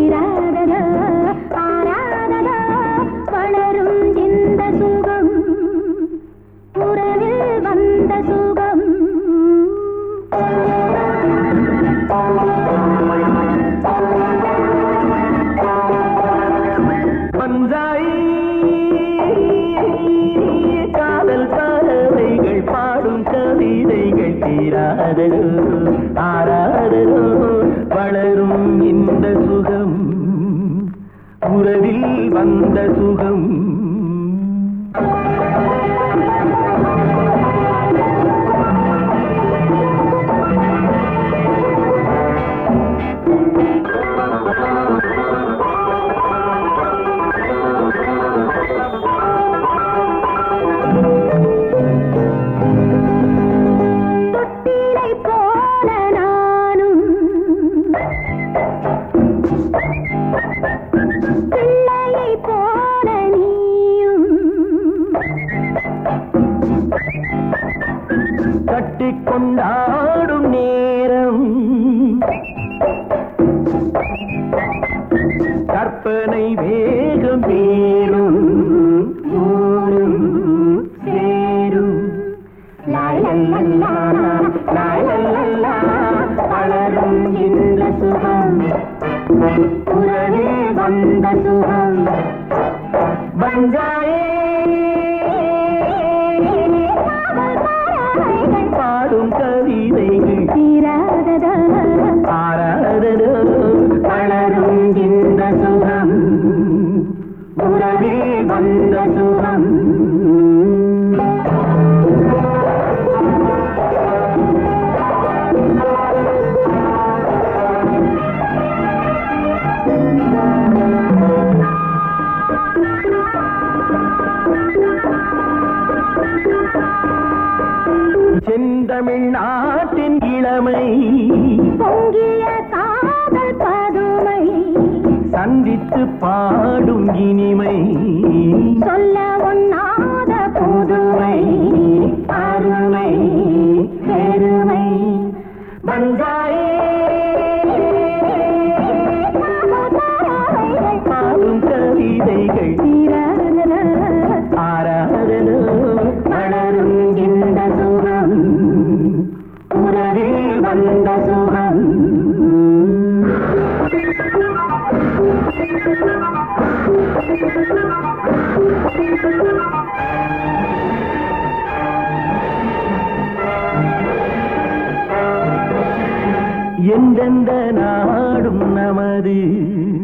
தீராததோ ஆராததோ வளரும் இந்த சுகம் உறவில் வந்த சுகம் பஞ்சாயி காதல் பறவைகள் பாடும் கவிதைகள் தீராததோ ஆராததோ வளரும் இந்த சுகம் உறவில் வந்த சுகம் கட்டிக்கொண்டாடும் நேரம் கற்பனை வேகம் பேரும் ஊரும் சேரும் வளரும் இந்த சுகம் உறவில் வந்த சுகம் பஞ்சாயே பாடும் கவிதைகள் தீராததோ ஆராததோ வளரும் இந்த சுகம் உறவில் வந்த சுகம் செந்தமிழ்நாட்டின் இளமை பொங்கிய காதல் பதுமை சந்தித்து பாடும் இனிமை சொல்ல ஒண்ணாத புதுமை அருமை பெருமை பஞ்சாயே பாடும் கவிதைகள் தீராததோ ஆராததோ வளரும் இந்த சுகம் உறவில் வந்த சுகம் எந்தெந்த நாடும் நமது